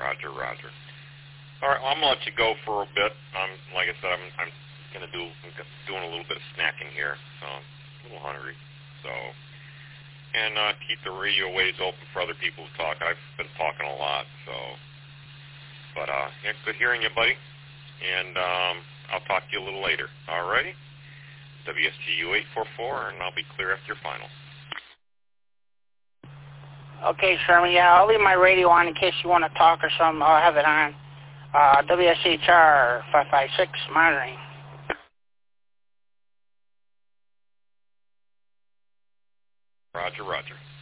Roger, Roger. All right, well, I'm gonna let you go for a bit. Like I said, I'm doing a little bit of snacking here, so I'm a little hungry. So, and keep the radio waves open for other people to talk. I've been talking a lot, so. But yeah, good hearing you, buddy. And I'll talk to you a little later. All righty. WSGU 844, and I'll be clear after your final. Okay, Sherman. Yeah, I'll leave my radio on in case you want to talk or something. I'll have it on. WSHR 556 monitoring. Roger, Roger.